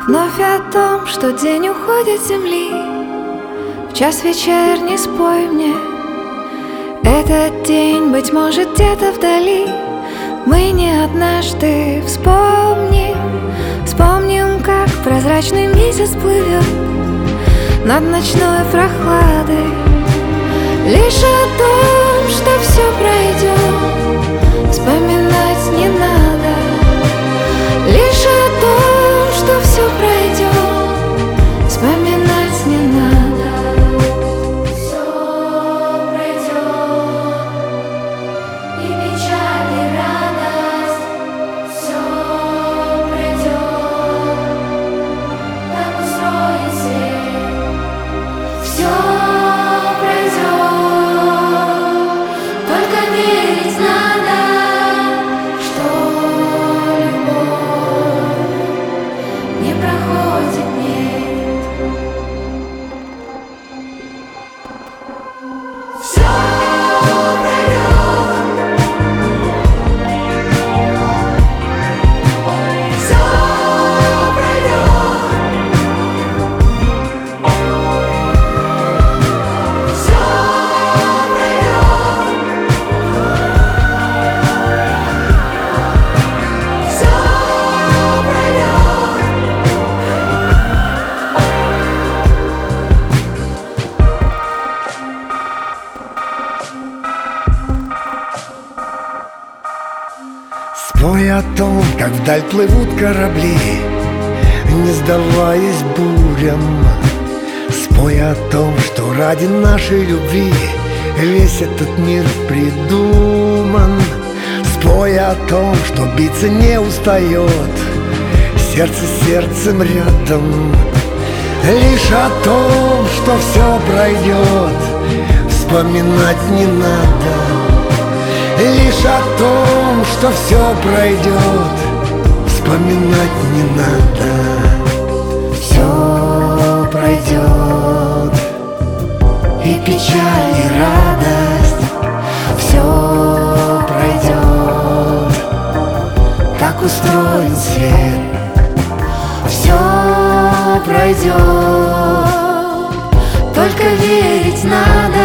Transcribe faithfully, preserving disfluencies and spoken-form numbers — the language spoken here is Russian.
Вновь о том, что день уходит с земли, в час вечерний спой мне. Этот день, быть может, где-то вдали мы не однажды вспомним. Вспомним, как прозрачный месяц плывет над ночной прохладой. Лишь о том, что все пройдет, вспоминать не надо. Лишь о том, что все пройдет, вспоминать не надо. Все пройдет, и печаль, и радость. Все пройдет, так устроен свет. Все пройдет, только верить надо, что любовь не проходит, нет. Все пройдет, все пройдет, все пройдет, все пройдет. Спой о том, как вдаль плывут корабли, не сдаваясь бурям. Спой о том, что ради нашей любви весь этот мир придуман. Спой о том, что биться не устает сердце с сердцем рядом. Лишь о том, что все пройдет, вспоминать не надо. Лишь о том, что все пройдет, вспоминать не надо. Все пройдет, и печаль, и радость. Все пройдет, так устроен свет. Все пройдет, только верить надо.